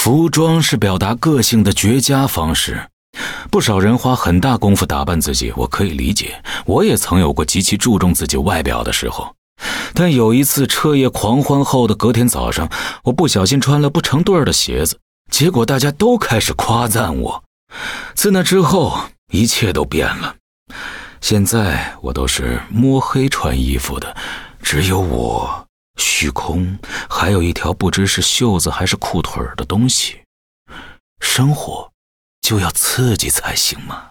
服装是表达个性的绝佳方式，不少人花很大功夫打扮自己，我可以理解，我也曾有过极其注重自己外表的时候。但有一次彻夜狂欢后的隔天早上，我不小心穿了不成对的鞋子，结果大家都开始夸赞我。自那之后，一切都变了。现在我都是摸黑穿衣服的，只有我虚空，还有一条不知是袖子还是裤腿的东西。生活就要刺激才行嘛。